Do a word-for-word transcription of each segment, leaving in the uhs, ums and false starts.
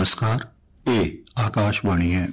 नमस्कार, ये आकाशवाणी है।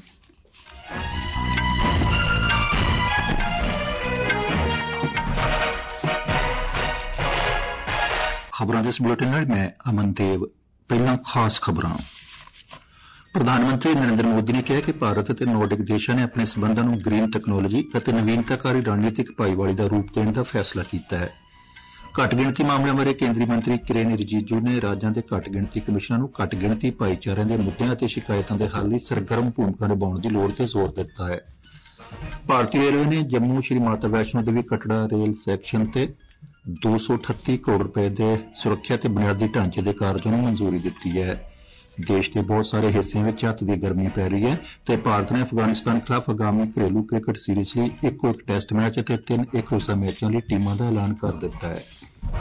खबरों के इस बुलेटिन में मैं अमन देव। पहला खास खबरां। प्रधानमंत्री नरेंद्र मोदी ने कहा कि भारत ਅਤੇ नॉर्डिक देशों ने अपने संबंधों ਨੂੰ ग्रीन तकनोलॉजी ਅਤੇ ਨਵੀਨਤਾਕਾਰੀ ਰਣਨੀਤਿਕ ਭਾਈਵਾਲੀ ਦਾ ਰੂਪ ਦੇਣ ਦਾ ਫੈਸਲਾ ਕੀਤਾ ਹੈ। ਘੱਟ ਗਿਣਤੀ ਮਾਮਲਿਆਂ ਬਾਰੇ ਕੇਂਦਰੀ ਮੰਤਰੀ ਕਿਰੇਨ ਰਿਜੀਜੂ ਨੇ ਰਾਜਾਂ ਦੇ ਘੱਟ ਗਿਣਤੀ ਕਮਿਸ਼ਨਾਂ ਨੂੰ ਘੱਟ ਗਿਣਤੀ ਭਾਈਚਾਰਿਆਂ ਦੇ ਮੁੱਦਿਆਂ ਅਤੇ ਸ਼ਿਕਾਇਤਾਂ ਦੇ ਹੱਲ ਲਈ ਸਰਗਰਮ ਭੂਮਿਕਾ ਨਿਭਾਉਣ ਦੀ ਲੋੜ ਤੇ ਜ਼ੋਰ ਦਿੱਤਾ ਹੈ। ਭਾਰਤੀ ਰੇਲਵੇ ਨੇ ਜੰਮੂ ਸ਼੍ਰੀ ਮਾਤਾ ਵੈਸ਼ਨੋ ਦੇਵੀ ਕਟੜਾ ਰੇਲ ਸੈਕਸ਼ਨ ਤੇ ਦੋ ਸੌ ਅਠੱਤੀ ਕਰੋੜ ਰੁਪਏ ਦੇ ਸੁਰੱਖਿਆ ਤੇ ਬੁਨਿਆਦੀ ਢਾਂਚੇ ਦੇ ਕਾਰਜਾਂ ਨੂੰ ਮਨਜ਼ੂਰੀ ਦਿੱਤੀ ਹੈ। ਦੇਸ਼ ਦੇ ਬਹੁਤ ਸਾਰੇ ਹਿੱਸਿਆਂ ਵਿੱਚ ਝੱਤ ਦੀ ਗਰਮੀ ਪੈ ਰਹੀ ਹੈ ਤੇ ਭਾਰਤ ਨੇ ਅਫਗਾਨਿਸਤਾਨ ਖਿਲਾਫ ਆਗਾਮੀ ਘਰੇਲੂ ਕ੍ਰਿਕਟ ਸੀਰੀਜ਼ ਲਈ ਇੱਕੋ ਇੱਕ ਟੈਸਟ ਮੈਚ ਅਤੇ ਤਿੰਨ ਇੱਕ ਰੋਜ਼ਾ ਮੈਚਾਂ ਲਈ ਟੀਮਾਂ ਦਾ ਐਲਾਨ ਕਰ ਦਿੱਤਾ ਹੈ।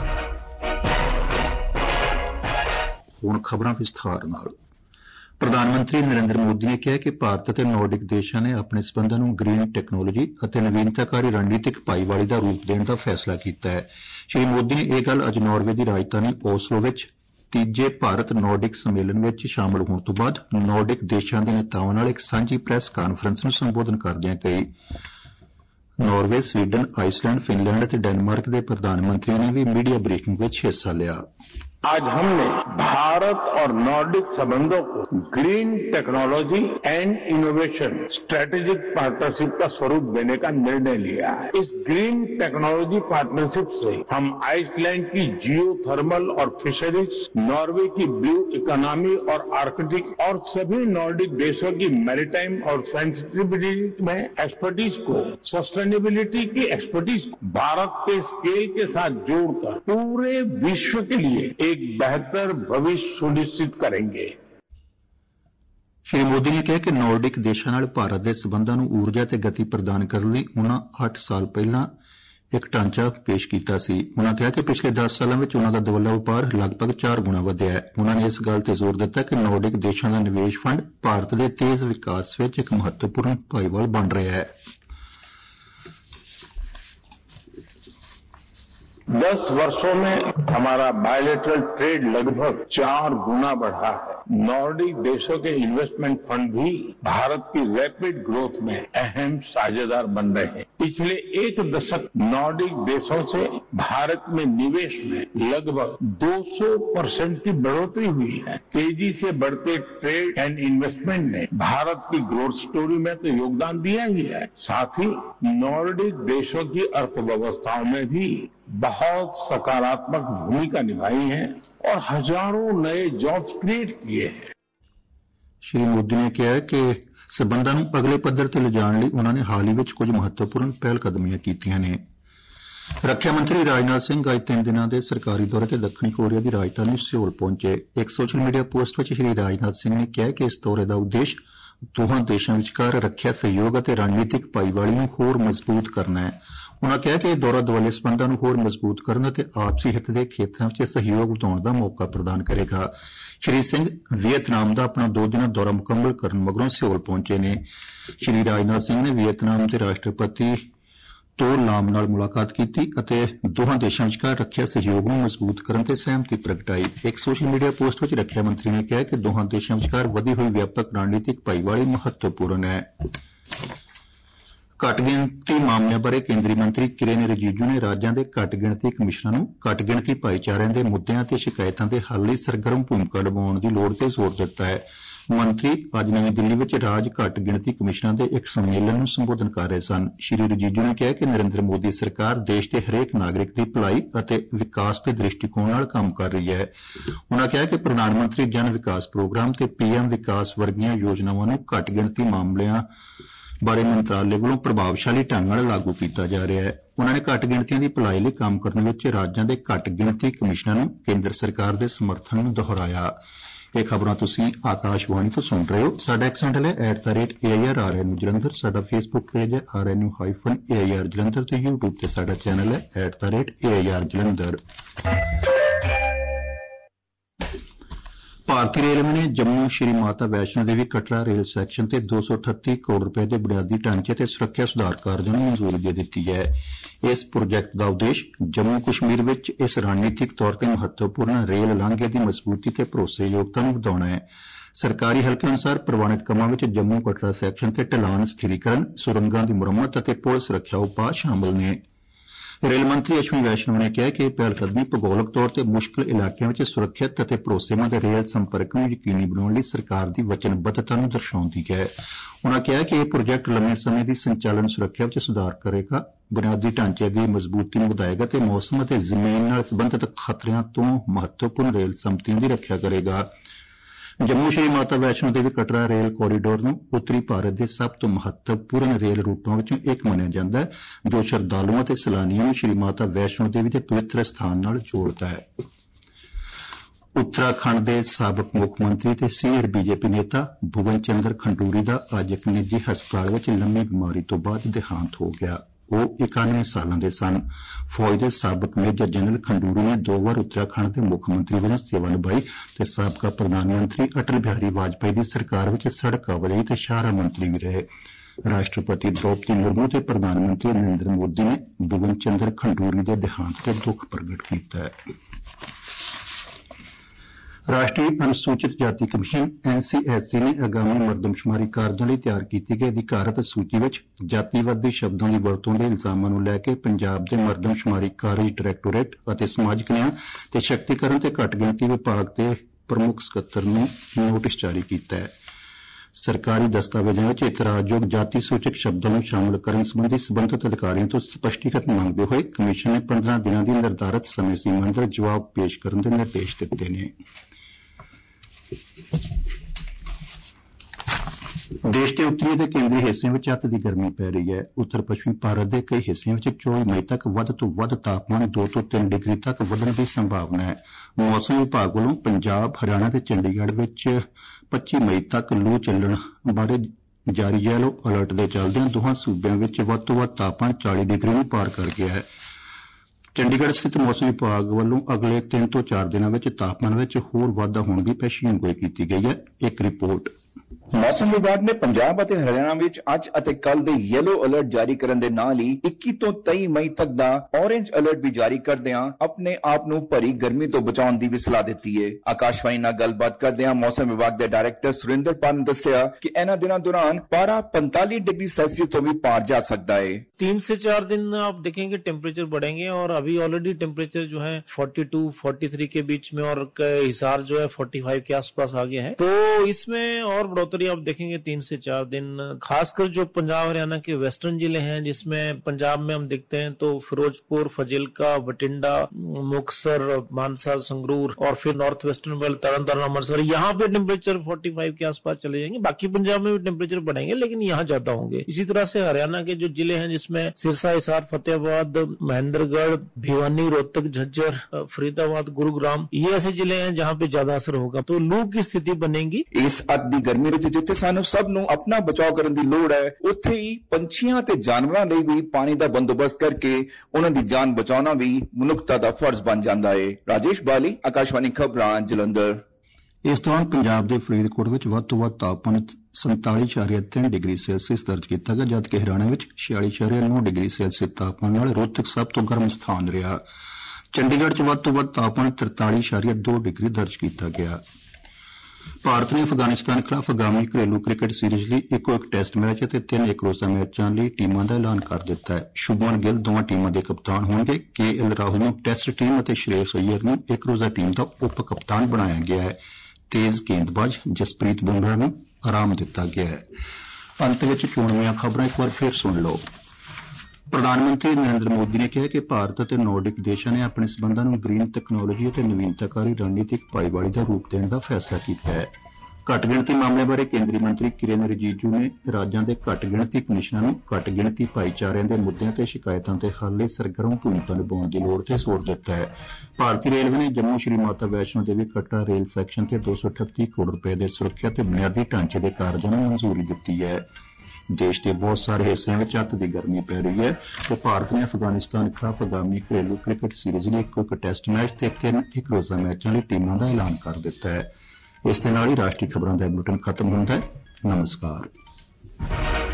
ਹੁਣ ਖਬਰਾਂ ਵਿਸਥਾਰ ਨਾਲ। ਪ੍ਰਧਾਨ ਮੰਤਰੀ ਨਰਿੰਦਰ ਮੋਦੀ ਨੇ ਕਿਹਾ ਕਿ ਭਾਰਤ ਅਤੇ ਨੌਰਡਿਕ ਦੇਸ਼ਾਂ ਨੇ ਆਪਣੇ ਸਬੰਧਾਂ ਨੂੰ ਗ੍ਰੀਨ ਟੈਕਨੋਲੋਜੀ ਅਤੇ ਨਵੀਨਤਾਕਾਰੀ ਰਣਨੀਤਿਕ ਭਾਈਵਾਲੀ ਦਾ ਰੂਪ ਦੇਣ ਦਾ ਫੈਸਲਾ ਕੀਤਾ ਹੈ। ਸ਼੍ਰੀ ਮੋਦੀ ਨੇ ਇਹ ਗੱਲ ਅੱਜ ਨਾਰਵੇ ਦੀ ਰਾਜਧਾਨੀ ਓਸਲੋ ਵਿੱਚ ਤੀਜੇ ਭਾਰਤ ਨੌਰਡਿਕ ਸੰਮੇਲਨ ਵਿੱਚ ਸ਼ਾਮਲ ਹੋਣ ਤੋਂ ਬਾਅਦ ਨੌਰਡਿਕ ਦੇਸ਼ਾਂ ਦੇ ਨੇਤਾਵਾਂ ਨਾਲ ਇੱਕ ਸਾਂਝੀ ਪ੍ਰੈਸ ਕਾਨਫਰੰਸ ਨੂੰ ਸੰਬੋਧਨ ਕਰਦਿਆਂ ਕਹੀ। ਨਾਰਵੇ, ਸਵੀਡਨ, ਆਈਸਲੈਂਡ, ਫਿਨਲੈਂਡ ਅਤੇ ਡੈਨਮਾਰਕ ਦੇ ਪ੍ਰਧਾਨ ਮੰਤਰੀਆਂ ਨੇ ਵੀ ਮੀਡੀਆ ਬਰੀਫਿੰਗ ਵਿੱਚ ਹਿੱਸਾ ਲਿਆ। आज हमने भारत और नॉर्डिक संबंधों को green technology and innovation strategic partnership का स्वरूप देने का निर्णय लिया है। इस ग्रीन टेक्नोलॉजी पार्टनरशिप से हम आइसलैंड की जियो थर्मल और फिशरीज, नॉर्वे की ब्लू इकोनॉमी और आर्कटिक और सभी नॉर्डिक देशों की मैरीटाइम और सेंसिटिविटी में एक्सपर्टीज को, सस्टेनेबिलिटी की एक्सपर्टीज को भारत के स्केल के साथ जोड़कर पूरे विश्व के लिए एक बेहतर भविष्य सुनिश्चित करेंगे। ਸ਼੍ਰੀ ਮੋਦੀ ਨੇ ਕਿਹਾ ਕਿ ਨੌਰਡਿਕ ਦੇਸ਼ਾਂ ਨਾਲ ਭਾਰਤ ਦੇ ਸਬੰਧਾਂ ਨੂੰ ਊਰਜਾ ਤੇ ਗਤੀ ਪ੍ਰਦਾਨ ਕਰਨ ਲਈ ਉਨ੍ਹਾਂ ਅੱਠ ਸਾਲ ਪਹਿਲਾਂ ਇੱਕ ਢਾਂਚਾ ਪੇਸ਼ ਕੀਤਾ ਸੀ। ਉਨ੍ਹਾਂ ਕਿਹਾ ਕਿ ਪਿਛਲੇ ਦਸ ਸਾਲਾਂ ਵਿੱਚ ਉਨ੍ਹਾਂ ਦਾ ਦੋਹਲਾ ਵਪਾਰ ਲਗਭਗ ਚਾਰ ਗੁਣਾ ਵਧਿਆ ਹੈ। ਉਨ੍ਹਾਂ ਨੇ ਇਸ ਗੱਲ ਤੇ ਜ਼ੋਰ ਦਿੱਤਾ ਕਿ ਨੌਰਡਿਕ ਦੇਸ਼ਾਂ ਦਾ ਨਿਵੇਸ਼ ਫੰਡ ਭਾਰਤ ਦੇ ਤੇਜ਼ ਵਿਕਾਸ ਵਿੱਚ ਇੱਕ ਮਹੱਤਵਪੂਰਨ ਭਾਈਵਾਲ ਬਣ ਰਿਹਾ ਹੈ। दस वर्षों में हमारा बायलैटरल ट्रेड लगभग चार गुना बढ़ा है। नॉर्डिक देशों के इन्वेस्टमेंट फंड भी भारत की रैपिड ग्रोथ में अहम साझेदार बन रहे हैं। पिछले एक दशक नॉर्डिक देशों से भारत में निवेश में लगभग दो सौ परसेंट की बढ़ोतरी हुई है। तेजी से बढ़ते ट्रेड एंड इन्वेस्टमेंट ने भारत की ग्रोथ स्टोरी में तो योगदान दिया ही है, साथ ही नॉर्डिक देशों की अर्थव्यवस्थाओं में भी बहुत सकारात्मक भूमिका निभाई है और हजारों नए जॉब्स क्रिएट किए हैं। श्री मोदी ने कहा कि संबंधां ਨੂੰ ਅਗਲੇ ਪੱਧਰ ਤੇ ਲਿਜਾਣ ਲਈ ਉਨ੍ਹਾਂ ਨੇ ਹਾਲ ਹੀ ਵਿੱਚ ਕੁਝ ਮਹੱਤਵਪੂਰਨ ਪਹਿਲ ਕਦਮੀਆਂ ਕੀਤੀਆਂ ਨੇ। ਰੱਖਿਆ ਮੰਤਰੀ ਰਾਜਨਾਥ ਸਿੰਘ ਅੱਜ ਤਿੰਨ ਦਿਨਾਂ ਦੇ ਸਰਕਾਰੀ ਦੌਰੇ ਤੇ ਦੱਖਣੀ ਕੋਰੀਆ ਦੀ ਰਾਜਧਾਨੀ ਸਿਓਲ ਪਹੁੰਚੇ। ਇੱਕ ਸੋਸ਼ਲ ਮੀਡੀਆ ਪੋਸਟ ਵਿੱਚ ਸ਼੍ਰੀ ਰਾਜਨਾਥ ਸਿੰਘ ਨੇ ਕਿਹਾ ਕਿ ਇਸ ਦੌਰੇ ਦਾ ਉਦੇਸ਼ ਦੋਹਾਂ ਦੇਸ਼ਾਂ ਵਿਚਕਾਰ ਰੱਖਿਆ ਸਹਿਯੋਗ ਅਤੇ ਰਣਨੀਤਿਕ ਭਾਈਵਾਲੀ ਨੂੰ ਹੋਰ ਮਜ਼ਬੂਤ ਕਰਨਾ ਹੈ। ਉਨ੍ਹਾਂ ਕਿਹਾ ਕਿ ਇਹ ਦੌਰਾ ਦੁਵੱਲੇ ਸਬੰਧਾਂ ਨੂੰ ਹੋਰ ਮਜ਼ਬੂਤ ਕਰਨ ਅਤੇ ਆਪਸੀ ਹਿੱਤ ਦੇ ਖੇਤਰਾਂ ਵਿੱਚ ਸਹਿਯੋਗ ਵਧਾਉਣ ਦਾ ਮੌਕਾ ਪ੍ਰਦਾਨ ਕਰੇਗਾ। ਸ਼੍ਰੀ ਸਿੰਘ ਵੀਅਤਨਾਮ ਦਾ ਆਪਣਾ ਦੋ ਦਿਨਾਂ ਦੌਰਾ ਮੁਕੰਮਲ ਕਰਨ ਮਗਰੋਂ ਸਿਓਲ ਪਹੁੰਚੇ ਨੇ। ਸ਼੍ਰੀ ਰਾਜਨਾਥ ਸਿੰਘ ਨੇ ਵੀਅਤਨਾਮ ਦੇ ਰਾਸ਼ਟਰਪਤੀ ਤੋ ਲਾਮ ਨਾਲ ਮੁਲਾਕਾਤ ਕੀਤੀ ਅਤੇ ਦੋਹਾਂ ਦੇਸ਼ਾਂ ਵਿਚਕਾਰ ਰੱਖਿਆ ਸਹਿਯੋਗ ਨੂੰ ਮਜ਼ਬੂਤ ਕਰਨ ਤੇ ਸਹਿਮਤੀ ਪ੍ਰਗਟਾਈ। ਇੱਕ ਸੋਸ਼ਲ ਮੀਡੀਆ ਪੋਸਟ ਵਿੱਚ ਰੱਖਿਆ ਮੰਤਰੀ ਨੇ ਕਿਹਾ ਕਿ ਦੋਹਾਂ ਦੇਸ਼ਾਂ ਵਿਚਕਾਰ ਵਧੀ ਹੋਈ ਵਿਆਪਕ ਰਣਨੀਤਿਕ ਭਾਈਵਾਲੀ ਮਹੱਤਵਪੂਰਨ ਹੈ। ਘੱਟ ਗਿਣਤੀ ਮਾਮਲਿਆਂ ਬਾਰੇ ਕੇਂਦਰੀ ਮੰਤਰੀ ਕਿਰੇਨ ਰਿਜੀਜੂ ਨੇ ਰਾਜਾਂ ਦੇ ਘੱਟ ਗਿਣਤੀ ਕਮਿਸ਼ਨਾਂ ਨੂੰ ਘੱਟ ਗਿਣਤੀ ਭਾਈਚਾਰਿਆਂ ਦੇ ਮੁੱਦਿਆਂ ਤੇ ਸ਼ਿਕਾਇਤਾਂ ਦੇ ਹੱਲ ਲਈ ਸਰਗਰਮ ਭੂਮਿਕਾ ਨਿਭਾਉਣ ਦੀ ਲੋੜ ਤੇ ਜ਼ੋਰ ਦਿੱਤਾ ਹੈ। ਮੰਤਰੀ ਅੱਜ ਨਵੀਂ ਦਿੱਲੀ ਵਿੱਚ ਰਾਜ ਘੱਟ ਗਿਣਤੀ ਕਮਿਸ਼ਨਾਂ ਦੇ ਇੱਕ ਸੰਮੇਲਨ ਨੂੰ ਸੰਬੋਧਨ ਕਰ ਰਹੇ ਸਨ। ਸ਼੍ਰੀ ਰਿਜੀਜੂ ਨੇ ਕਿਹਾ ਕਿ ਨਰਿੰਦਰ ਮੋਦੀ ਸਰਕਾਰ ਦੇਸ਼ ਦੇ ਹਰੇਕ ਨਾਗਰਿਕ ਦੀ ਭਲਾਈ ਅਤੇ ਵਿਕਾਸ ਦੇ ਦ੍ਰਿਸ਼ਟੀਕੋਣ ਨਾਲ ਕੰਮ ਕਰ ਰਹੀ ਹੈ। ਉਨ੍ਹਾਂ ਕਿਹਾ ਕਿ ਪ੍ਰਧਾਨ ਮੰਤਰੀ ਜਨ ਵਿਕਾਸ ਪ੍ਰੋਗਰਾਮ ਤੇ ਪੀਐਮ ਵਿਕਾਸ ਵਰਗੀਆਂ ਯੋਜਨਾਵਾਂ ਨੂੰ ਘੱਟ ਗਿਣਤੀ ਮਾਮਲਿਆਂ ਬਾਰੇ ਮੰਤਰਾਲੇ ਵੱਲੋਂ ਪ੍ਰਭਾਵਸ਼ਾਲੀ ਢੰਗ ਨਾਲ ਲਾਗੂ ਕੀਤਾ ਜਾ ਰਿਹਾ ਹੈ। ਉਨ੍ਹਾਂ ਨੇ ਘੱਟ ਗਿਣਤੀਆਂ ਦੀ ਭਲਾਈ ਲਈ ਕੰਮ ਕਰਨ ਵਿੱਚ ਰਾਜਾਂ ਦੇ ਘੱਟ ਗਿਣਤੀ ਕਮਿਸ਼ਨਾਂ ਨੂੰ ਕੇਂਦਰ ਸਰਕਾਰ ਦੇ ਸਮਰਥਨ ਨੂੰ ਦੁਹਰਾਇਆ। ਇਹ ਖਬਰਾਂ ਤੁਸੀਂ ਆਕਾਸ਼ਵਾਣੀ ਤੋਂ ਸੁਣ ਰਹੇ ਹੋ। ਸਾਡਾ ਐਕਸ ਹੈਂਡਲ ਹੈ at the rate A I R R N U Jalandhar. ਸਾਡਾ ਫੇਸਬੁੱਕ ਪੇਜ ਹੈ R N U hyphen A I R Jalandhar ਤੇ ਯੂਟਿਊਬ ਤੇ ਸਾਡਾ ਚੈਨਲ ਹੈ at the rate A I R Jalandhar. ਭਾਰਤੀ ਰੇਲਵੇ ਨੇ ਜੰਮੂ ਸ਼੍ਰੀ ਮਾਤਾ ਵੈਸ਼ਨੋ ਦੇਵੀ ਕਟੜਾ ਰੇਲ ਸੈਕਸ਼ਨ ਤੇ ਦੋ ਸੌ ਅਠੱਤੀ ਕਰੋੜ ਰੁਪਏ ਦੇ ਬੁਨਿਆਦੀ ਢਾਂਚੇ ਤੇ ਸੁਰੱਖਿਆ ਸੁਧਾਰ ਕਾਰਜਾਂ ਨੂੰ ਮਨਜ਼ੂਰੀ ਦੇ ਦਿੱਤੀ ਹੈ। ਇਸ ਪ੍ਰੋਜੈਕਟ ਦਾ ਉਦੇਸ਼ ਜੰਮੂ ਕਸ਼ਮੀਰ ਵਿੱਚ ਇਸ ਰਣਨੀਤਿਕ ਤੌਰ ਤੇ ਮਹੱਤਵਪੂਰਨ ਰੇਲ ਲਾਂਘੇ ਦੀ ਮਜ਼ਬੂਤੀ ਤੇ ਭਰੋਸੇਯੋਗਤਾ ਨੂੰ ਵਧਾਉਣਾ ਹੈ। सरकारी हल्के अनुसार प्रवाणित कामां विच जम्मू कटरा सैक्शन ते ढलान स्थिरीकरण सुरंगां दी मुरम्मत अते पुल सुरक्षा उपाਅ शामिल ने। रेल मंत्री अश्विनी वैष्णव ने कहा कि पहलकदमी भूगोलिक तौर ते मुश्किल इलाकिਆਂ ਵਿੱਚ सुरੱਖਿਅਤ ਅਤੇ ਭਰੋਸੇਮੰਦ ਰੇਲ ਸੰਪਰਕ ਨੂੰ ਯਕੀਨੀ ਬਣਾਉਣ ਲਈ ਸਰਕਾਰ ਦੀ ਵਚਨਬੱਧਤਾ ਨੂੰ ਦਰਸਾਉਂਦੀ ਹੈ। ਉਨ੍ਹਾਂ ਕਿਹਾ ਕਿ ਇਹ ਪ੍ਰੋਜੈਕਟ ਲੰਮੇ ਸਮੇਂ ਦੀ ਸੰਚਾਲਨ ਸੁਰੱਖਿਆ ਵਿੱਚ ਸੁਧਾਰ ਕਰੇਗਾ, ਬੁਨਿਆਦੀ ਢਾਂਚੇ ਦੀ ਮਜ਼ਬੂਤੀ ਨੂੰ ਵਧਾਏਗਾ ਅਤੇ ਮੌਸਮ ਅਤੇ ਜ਼ਮੀਨ ਨਾਲ ਸੰਬੰਧਿਤ ਖਤਰਿਆਂ ਤੋਂ ਮਹੱਤਵਪੂਰਨ ਰੇਲ ਸੰਪਤੀਆਂ ਦੀ ਰੱਖਿਆ ਕਰੇਗਾ। ਜੰਮੂ ਸ਼੍ਰੀ ਮਾਤਾ ਵੈਸ਼ਨੋ ਦੇਵੀ ਕਟਰਾ ਰੇਲ ਕੋਰੀਡੋਰ ਨੂੰ ਉੱਤਰੀ ਭਾਰਤ ਦੇ ਸਭ ਤੋਂ ਮਹੱਤਵਪੂਰਨ ਰੇਲ ਰੂਟਾਂ ਵਿੱਚੋਂ ਇੱਕ ਮੰਨਿਆ ਜਾਂਦਾ ਹੈ, ਜੋ ਸ਼ਰਧਾਲੂਆਂ ਅਤੇ ਸੈਲਾਨੀਆਂ ਨੂੰ ਸ਼੍ਰੀ ਮਾਤਾ ਵੈਸ਼ਨੋ ਦੇਵੀ ਦੇ ਪਵਿੱਤਰ ਸਥਾਨ ਨਾਲ ਜੋੜਦਾ ਹੈ। ਉੱਤਰਾਖੰਡ ਦੇ ਸਾਬਕ ਮੁੱਖ ਮੰਤਰੀ ਤੇ ਸੀਨੀਅਰ ਬੀਜੇਪੀ ਨੇਤਾ ਭੁਵਨ ਚੰਦਰ ਖੰਡੂਰੀ ਦਾ ਅੱਜ ਇੱਕ ਨਿੱਜੀ ਹਸਪਤਾਲ ਵਿੱਚ ਲੰਮੀ ਬਿਮਾਰੀ ਤੋਂ ਬਾਅਦ ਦੇਹਾਂਤ ਹੋ ਗਿਆ। ਉਹ ਇਕਾਨਵੇਂ ਸਾਲਾਂ ਦੇ ਸਨ। ਫੌਜ ਦੇ ਸਾਬਕ ਮੇਜਰ ਜਨਰਲ ਖੰਡੂਰੀ ਨੇ ਦੋ ਵਾਰ ਉੱਤਰਾਖੰਡ ਦੇ ਮੁੱਖ ਮੰਤਰੀ ਵਜੋਂ ਸੇਵਾ ਨਿਭਾਈ ਤੇ ਸਾਬਕਾ ਪ੍ਰਧਾਨ ਮੰਤਰੀ ਅਟਲ ਬਿਹਾਰੀ ਵਾਜਪਾਈ ਦੀ ਸਰਕਾਰ ਵਿੱਚ ਸੜਕ ਆਵਾਜਾਈ ਤੇ ਸ਼ਾਹਰਾਹ ਮੰਤਰੀ ਵੀ ਰਹੇ। ਰਾਸ਼ਟਰਪਤੀ ਦ੍ਰੌਪਦੀ ਮੁਰਮੂ ਤੇ ਪ੍ਰਧਾਨ ਮੰਤਰੀ ਨਰਿੰਦਰ ਮੋਦੀ ਨੇ ਭੁਵਨ ਚੰਦਰ ਖੰਡੂਰੀ ਦੇ ਦੇਹਾਂਤ ਤੇ ਦੁੱਖ ਪ੍ਰਗਟ ਕੀਤਾ ਹੈ। ਰਾਸ਼ਟਰੀ ਅਨੁਸੂਚਿਤ ਜਾਤੀ ਕਮਿਸ਼ਨ ਐਨ ਸੀ ਐਸ ਸੀ ਨੇ ਆਗਾਮੀ ਮਰਦਮਸ਼ੁਮਾਰੀ ਕਾਰਜਾਂ ਲਈ ਤਿਆਰ ਕੀਤੀ ਗਈ ਅਧਿਕਾਰਤ ਸੂਚੀ ਵਿੱਚ ਜਾਤੀਵਾਦੀ ਸ਼ਬਦਾਂ ਦੀ ਵਰਤੋਂ ਦੇ ਇਲਜ਼ਾਮਾਂ ਨੂੰ ਲੈ ਕੇ ਪੰਜਾਬ ਦੇ ਮਰਦਮਸ਼ੁਮਾਰੀ ਕਾਰਜ ਡਾਇਰੈਕਟੋਰੇਟ ਅਤੇ ਸਮਾਜਿਕ ਨਿਆਂ ਤੇ ਸ਼ਕਤੀਕਰਨ ਤੇ ਘੱਟ ਗਿਣਤੀ ਵਿਭਾਗ ਦੇ ਪ੍ਰਮੁੱਖ ਸਕੱਤਰ ਨੂੰ ਨੋਟਿਸ ਜਾਰੀ ਕੀਤਾ ਹੈ। ਸਰਕਾਰੀ ਦਸਤਾਵੇਜ਼ਾਂ ਵਿੱਚ ਇਤਰਾਜ਼ਯੋਗ ਜਾਤੀ ਸੂਚਕ ਸ਼ਬਦਾਂ ਨੂੰ ਸ਼ਾਮਲ ਕਰਨ ਸੰਬੰਧੀ ਸਬੰਧਤ ਅਧਿਕਾਰੀਆਂ ਤੋਂ ਸਪਸ਼ਟੀਕਰਨ ਮੰਗਦੇ ਹੋਏ ਕਮਿਸ਼ਨ ਨੇ ਪੰਦਰਾਂ ਦਿਨਾਂ ਦੀ ਨਿਰਧਾਰਤ ਸਮੇਂ ਸੀਮਾ ਅੰਦਰ ਜਵਾਬ ਪੇਸ਼ ਕਰਨ ਦੇ ਨਿਰਦੇਸ਼ ਦਿੱਤੇ ਨੇ। ਦੇਸ਼ ਦੇ ਉੱਤਰੀ ਅਤੇ ਕੇਂਦਰੀ ਹਿੱਸਿਆਂ ਵਿੱਚ ਅੱਤ ਦੀ ਗਰਮੀ ਪੈ ਰਹੀ ਹੈ। ਉੱਤਰ ਪੱਛਮੀ ਭਾਰਤ ਦੇ ਕਈ ਹਿੱਸਿਆਂ ਵਿੱਚ ਚੌਵੀ ਮਈ ਤੱਕ ਵੱਧ ਤੋਂ ਵੱਧ ਤਾਪਮਾਨ ਦੋ ਤੋਂ ਤਿੰਨ ਡਿਗਰੀ ਤੱਕ ਵਧਣ ਦੀ ਸੰਭਾਵਨਾ ਹੈ। ਮੌਸਮ ਵਿਭਾਗ ਵੱਲੋਂ ਪੰਜਾਬ, ਹਰਿਆਣਾ ਤੇ ਚੰਡੀਗੜ੍ਹ ਵਿੱਚ ਪੱਚੀ ਮਈ ਤੱਕ ਲੂ ਚੱਲਣ ਬਾਰੇ ਜਾਰੀ ਯੈਲੋ ਅਲਰਟ ਦੇ ਚੱਲਦਿਆਂ ਦੋਹਾਂ ਸੂਬਿਆਂ ਵਿੱਚ ਵੱਧ ਤੋਂ ਵੱਧ ਤਾਪਮਾਨ ਚਾਲੀ ਡਿਗਰੀ ਨੂੰ ਪਾਰ ਕਰ ਗਿਆ ਹੈ। ਚੰਡੀਗੜ੍ਹ ਸਥਿਤ ਮੌਸਮ ਵਿਭਾਗ ਵੱਲੋਂ ਅਗਲੇ ਤਿੰਨ ਤੋਂ ਚਾਰ ਦਿਨਾਂ ਵਿੱਚ ਤਾਪਮਾਨ ਵਿੱਚ ਹੋਰ ਵਾਧਾ ਹੋਣ ਦੀ ਪੇਸ਼ੀਨਗੋਈ ਕੀਤੀ ਗਈ ਹੈ। ਇੱਕ ਰਿਪੋਰਟ। ਮੌਸਮ ਵਿਭਾਗ ਨੇ ਪੰਜਾਬ ਅਤੇ ਹਰਿਆਣਾ ਵਿੱਚ ਅੱਜ ਅਤੇ ਕੱਲ੍ਹ ਦੇ ਯੈਲੋ ਅਲਰਟ ਜਾਰੀ ਕਰਨ ਦੇ ਨਾਲ ਹੀ ਇੱਕੀ ਤੋਂ ਤੇਈ ਮਈ ਤੱਕ ਦਾ ਔਰੇਂਜ ਅਲਰਟ ਵੀ ਜਾਰੀ ਕਰਦਿਆਂ ਆਪਣੇ ਆਪ ਨੂੰ ਭਰੀ ਗਰਮੀ ਤੋਂ ਬਚਾਉਣ ਦੀ ਵੀ ਸਲਾਹ ਦਿੱਤੀ ਹੈ। ਆਕਾਸ਼ਵਾਣੀ ਨਾਲ ਗੱਲਬਾਤ ਕਰਦਿਆਂ ਮੌਸਮ ਵਿਭਾਗ ਦੇ ਡਾਇਰੈਕਟਰ ਸੁਰਿੰਦਰਪਾਲ ਨੇ ਦੱਸਿਆ ਕਿ ਇਹਨਾਂ ਦਿਨਾਂ ਦੌਰਾਨ ਪਾਰਾ पैंतालीस डिग्री सेल्सियस तो भी पार जा सकता है। तीन से चार दिन आप देखेंगे टेम्परेचर बढ़ेंगे और अभी ऑलरेडी टेम्परेचर जो है बयालीस, तैंतालीस के बीच में और हिसार जो है पैंतालीस के आसपास आ गया है। तो इसमें और बढ़ोतरी आप देखेंगे तीन से चार दिन। खासकर जो पंजाब हरियाणा के वेस्टर्न जिले हैं, जिसमें पंजाब में हम देखते हैं तो फिरोजपुर, फजिल्का, बठिंडा, मुक्तसर, मानसा, संगरूर और फिर north western belt, Tarn Taran, Amritsar, यहाँ पे टेम्परेचर पैंतालीस के आसपास चले जाएंगे। बाकी पंजाब में भी टेम्परेचर बढ़ेंगे लेकिन यहाँ ज्यादा होंगे। इसी तरह से हरियाणा के जो जिले हैं जिसमें सिरसा, हिसार, फतेहाबाद, महेंद्रगढ़, भिवानी, रोहतक, झज्जर, फरीदाबाद, गुरुग्राम, ये ऐसे जिले हैं जहाँ पे ज्यादा असर होगा, तो लू की स्थिति बनेगी। इस अत दी गर्मी विच जिथे सानू सब नू अपना बचाव करन दी लोड़ है, उत्थे ही पंछियां ते जानवरां लई भी पानी दा बंदोबस्त करके उन्हां दी जान बचाउणा भी मनुखता दा फर्ज बन जांदा है। राजेश बाली, आकाशवाणी खबरां, जलंधर। इस दौरान पंजाब के फरीदकोट में वध तो वध तापमान संताली इशारिया तीन डिग्री सैल्सियस दर्ज किया गया, जबकि हरियाणा में छियाली इशारिया नौ डिग्री सैल्सियस तापमान नाल रोहतक सब तो गर्म स्थान रहा। चंडीगढ़ च वध तो वध तापमान तरताली इशारिया दो डिग्री दर्ज किया गया। भारत ने अफगानिस्तान खिलाफ आगामी घरेलू क्रिकेट सीरीज ਲਈ ਇੱਕੋ ਇੱਕ ਟੈਸਟ ਮੈਚ ਅਤੇ ਤਿੰਨ ਇੱਕ ਰੋਜ਼ਾ ਮੈਚਾਂ ਲਈ ਟੀਮਾਂ ਦਾ ਐਲਾਨ ਕਰ ਦਿੱਤਾ ਹੈ। ਸ਼ੁਭਮਨ ਗਿੱਲ ਦੋਵਾਂ ਟੀਮਾਂ ਦੇ ਕਪਤਾਨ ਹੋਣਗੇ। ਕੇ ਐਲ ਰਾਹੁਲ ਨੂੰ ਟੈਸਟ ਟੀਮ ਅਤੇ ਸ਼੍ਰੇਯਸ ਅਯਰ ਨੂੰ ਇੱਕ ਰੋਜ਼ਾ ਟੀਮ ਦਾ ਉਪ ਕਪਤਾਨ ਬਣਾਇਆ ਗਿਆ ਹੈ। ਤੇਜ਼ ਗੇਂਦਬਾਜ਼ ਜਸਪ੍ਰੀਤ ਬੁਮਰਾਹ ਨੂੰ ਆਰਾਮ ਦਿੱਤਾ ਗਿਆ ਹੈ। ਅੰਤ ਵਿੱਚ ਚੋਣਵੀਆਂ ਖਬਰਾਂ ਇੱਕ ਵਾਰ ਫਿਰ ਸੁਣ ਲਓ। ਪ੍ਰਧਾਨ ਮੰਤਰੀ ਨਰਿੰਦਰ ਮੋਦੀ ਨੇ ਕਿਹਾ ਕਿ ਭਾਰਤ ਅਤੇ ਨੌਰਡਿਕ ਦੇਸ਼ਾਂ ਨੇ ਆਪਣੇ ਸਬੰਧਾਂ ਨੂੰ ਗ੍ਰੀਨ ਤਕਨਾਲੋਜੀ ਅਤੇ ਨਵੀਨਤਾਕਾਰੀ ਰਣਨੀਤਿਕ ਭਾਈਵਾਲੀ ਦਾ ਰੂਪ ਦੇਣ ਦਾ ਫੈਸਲਾ ਕੀਤਾ ਹੈ। ਘੱਟ ਗਿਣਤੀ ਮਾਮਲਿਆਂ ਬਾਰੇ ਕੇਂਦਰੀ ਮੰਤਰੀ ਕਿਰੇਨ ਰਿਜੀਜੂ ਨੇ ਰਾਜਾਂ ਦੇ ਘੱਟ ਗਿਣਤੀ ਕਮਿਸ਼ਨਾਂ ਨੂੰ ਘੱਟ ਗਿਣਤੀ ਭਾਈਚਾਰਿਆਂ ਦੇ ਮੁੱਦਿਆਂ ਤੇ ਸ਼ਿਕਾਇਤਾਂ ਤੇ ਹੱਲ ਲਈ ਸਰਗਰਮ ਭੂਮਿਕਾ ਨਿਭਾਉਣ ਦੀ ਲੋੜ ਤੇ ਜ਼ੋਰ ਦਿੱਤਾ ਹੈ। ਭਾਰਤੀ ਰੇਲਵੇ ਨੇ ਜੰਮੂ ਸ਼੍ਰੀ ਮਾਤਾ ਵੈਸ਼ਨੋ ਦੇਵੀ ਕਟਰਾ ਰੇਲ ਸੈਕਸ਼ਨ ਤੇ ਦੋ ਸੌ ਅਠੱਤੀ ਕਰੋੜ ਰੁਪਏ ਦੇ ਸੁਰੱਖਿਆ ਤੇ ਬੁਨਿਆਦੀ ਢਾਂਚੇ ਦੇ ਕਾਰਜਾਂ ਨੂੰ ਮਨਜ਼ੂਰੀ ਦਿੱਤੀ ਹੈ। ਦੇਸ਼ ਦੇ ਬਹੁਤ ਸਾਰੇ ਹਿੱਸਿਆਂ ਵਿੱਚ ਅੱਤ ਦੀ ਗਰਮੀ ਪੈ ਰਹੀ ਹੈ ਤੇ ਭਾਰਤ ਨੇ ਅਫਗਾਨਿਸਤਾਨ ਖਿਲਾਫ ਆਗਾਮੀ ਘਰੇਲੂ ਕ੍ਰਿਕਟ ਸੀਰੀਜ਼ ਲਈ ਇੱਕੋ ਇੱਕ ਟੈਸਟ ਮੈਚ ਤੇ ਤਿੰਨ ਇੱਕ ਰੋਜ਼ਾ ਮੈਚਾਂ ਲਈ ਟੀਮਾਂ ਦਾ ਐਲਾਨ ਕਰ ਦਿੱਤਾ ਹੈ। ਇਸ ਦੇ ਨਾਲ ਹੀ ਰਾਸ਼ਟਰੀ ਖਬਰਾਂ ਦਾ ਬੁਲੇਟਿਨ ਖਤਮ ਹੁੰਦਾ ਹੈ। ਨਮਸਕਾਰ।